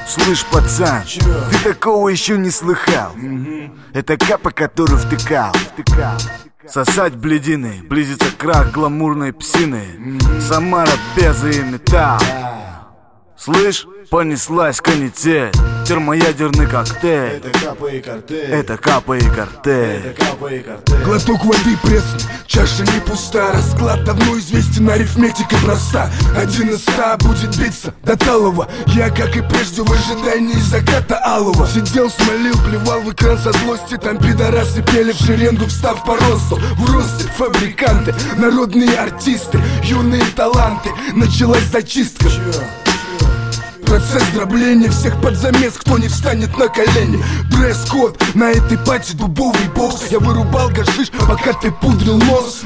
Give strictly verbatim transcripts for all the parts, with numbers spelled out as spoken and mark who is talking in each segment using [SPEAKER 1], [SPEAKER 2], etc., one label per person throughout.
[SPEAKER 1] Слышь, пацан, Чё? Ты такого еще не слыхал. mm-hmm. Это капа, который втыкал, втыкал. Сосать бледины, близится крах гламурной псины. mm-hmm. Самара, Беза и металл. yeah. Слышь, понеслась канитель, термоядерный коктейль.
[SPEAKER 2] Это капа и картель.
[SPEAKER 1] Это капа и картель.
[SPEAKER 2] Это капа и картель.
[SPEAKER 3] Глоток воды пресный, чаша не пуста. Расклад давно известен, арифметика проста. Один из ста будет биться до талого. Я, как и прежде, в ожидании заката алого. Сидел, смолил, плевал в экран со злости. Там пидорасы пели в шеренгу, встав по росту. В росте фабриканты, народные артисты, юные таланты. Началась зачистка. Процесс дробления всех под замес, кто не встанет на колени. Дресс-код на этой пати, дубовый бокс. Я вырубал гашиш, пока ты пудрил нос.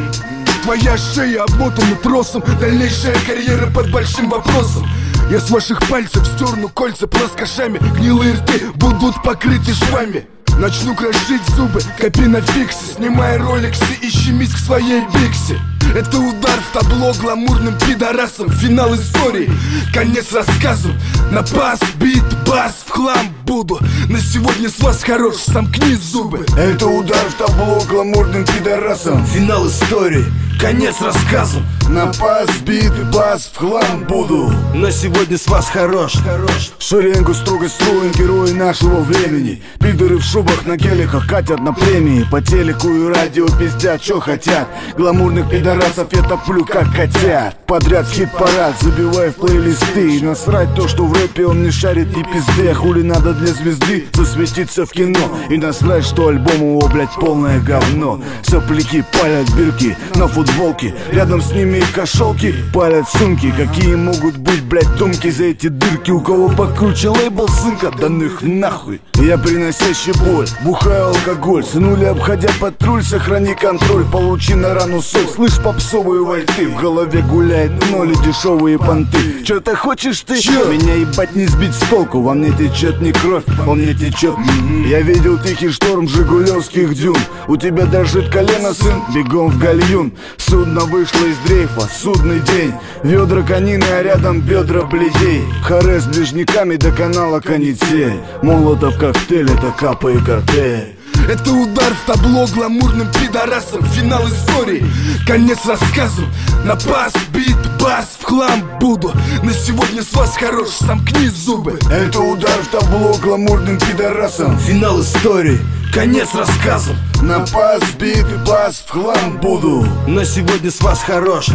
[SPEAKER 3] Твоя шея обмотана тросом, дальнейшая карьера под большим вопросом. Я с ваших пальцев стерну кольца плоскошами. Гнилые рты будут покрыты швами. Начну крошить зубы, копи на фиксе. Снимай роликсы и щемись к своей биксе. Это удар в табло гламурным пидорасом. Финал истории, конец рассказу. На пас, бит, бас, в хлам буду. На сегодня с вас хорош, сомкни зубы.
[SPEAKER 1] Это удар в табло гламурным пидорасом.
[SPEAKER 3] Финал истории, конец рассказу.
[SPEAKER 1] На пас, бит, бас, в хлам буду.
[SPEAKER 3] На сегодня с вас хорош, хорош.
[SPEAKER 1] Шеренгу строго строим герои нашего времени. Пидоры в шубах на геликах катят на премии. По телеку и радио пиздят, что хотят. Гламурных пидорасов я топлю как котят. Подряд в хит-парад забивай в плейлисты. И насрать то, что в рэпе он не шарит ни пизды. Хули надо для звезды засветиться в кино. И насрать, что альбом его, блядь, полное говно. Сопляки палят бирки на футболке. Рядом с ними и кошелки палят сумки. Какие могут быть, блядь, думки за эти дырки? У кого покруче лейбл сынка, да их нахуй. Я приносящий боль, бухаю алкоголь. Сынули, обходя патруль, сохрани контроль. Получи на рану соль. Слышь, попсовые вальты, в голове гуляет ноли, дешевые понты. Чё-то хочешь ты? Чё? Меня ебать не сбить с толку. Во мне течет не кровь, во мне течет. mm-hmm. Я видел тихий шторм жигулевских дюн. У тебя дрожит колено, сын, бегом в гальюн. Судно вышло из дрейфа, судный день. Ведра конины, а рядом бедра бледей. Харе с ближниками до канала канитель. Молотов коктейль, это капа и картель.
[SPEAKER 3] Это удар в табло гламурным пидорасом. Финал истории, конец рассказу. На пас, бит, бас, в хлам буду. На сегодня с вас хорош, сомкни зубы.
[SPEAKER 1] Это удар в табло гламурным пидорасом.
[SPEAKER 3] Финал истории, конец рассказу.
[SPEAKER 1] На пас, бит, бас, в хлам буду.
[SPEAKER 3] На сегодня с вас хорош.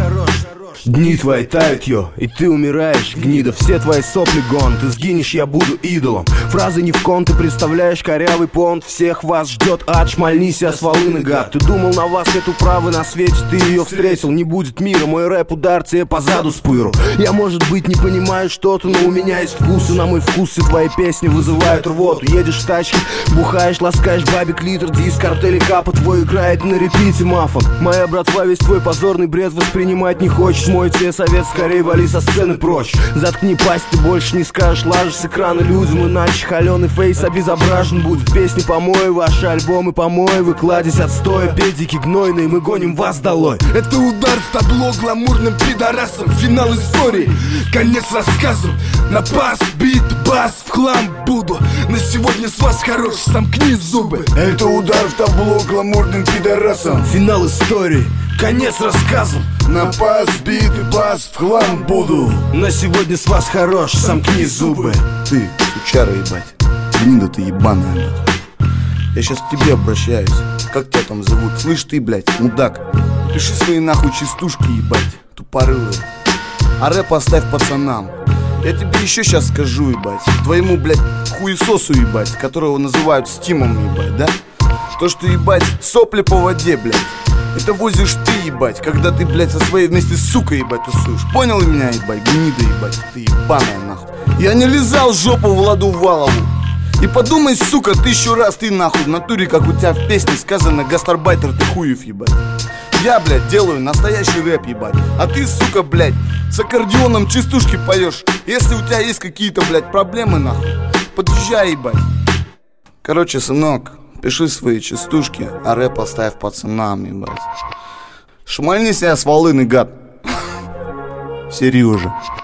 [SPEAKER 3] Дни твои тают, йо, и ты умираешь, гнида. Все твои сопли гон, ты сгинешь, я буду идолом. Фразы не в кон, ты представляешь корявый понт. Всех вас ждет ад, шмальнись, я с волыны, гад. Ты думал, на вас нету правы на свете, ты ее встретил. Не будет мира, мой рэп удар тебе по заду спыру. Я, может быть, не понимаю что-то, но у меня есть вкус. И на мой вкус все твои песни вызывают рвоту. Едешь в тачке, бухаешь, ласкаешь бабик литр. Диск, картели, капа твой играет на репите мафон. Моя братва весь твой позорный бред воспринимать не хочет. Мой тебе совет, скорее вали со сцены прочь. Заткни пасть, ты больше не скажешь лажи с экрана людям. Иначе холеный фейс обезображен будет. Песни помой, ваши альбомы помой. Вы кладезь отстоя, педики гнойные, мы гоним вас долой. Это удар в табло гламурным пидорасом. Финал истории, конец рассказу. На пас, бит, бас, в хлам буду. На сегодня с вас хорош, сомкни зубы.
[SPEAKER 1] Это удар в табло гламурным пидорасом.
[SPEAKER 3] Финал истории, конец рассказу.
[SPEAKER 1] На пас, бит, бас, в хлам буду.
[SPEAKER 3] На сегодня с вас хорош, сомкни зубы.
[SPEAKER 1] Ты, сучара ебать, гнида ты ебаная. Я сейчас к тебе обращаюсь. Как тебя там зовут? Слышь ты, блядь, мудак, пиши свои нахуй частушки, ебать, тупорылые. А рэп оставь пацанам. Я тебе еще сейчас скажу, ебать, твоему, блядь, хуесосу, ебать, которого называют Стимом, ебать, да? То, что, ебать, сопли по воде, блядь, это возишь ты, ебать, когда ты, блядь, со своей вместе с сукой, ебать, тусуешь. Понял меня, ебать, гнида, ебать, ты ебаная, нахуй. Я не лизал жопу Владу Валову. И подумай, сука, тысячу раз ты, нахуй, в натуре, как у тебя в песне сказано, гастарбайтер ты хуев, ебать. Я, блядь, делаю настоящий рэп, ебать. А ты, сука, блядь, с аккордеоном частушки поешь. Если у тебя есть какие-то, блядь, проблемы, нахуй, подъезжай, ебать. Короче, сынок, пиши свои частушки, а рэп оставь пацанам, ебать. Шмальни себя с волыны, гад. Сережа.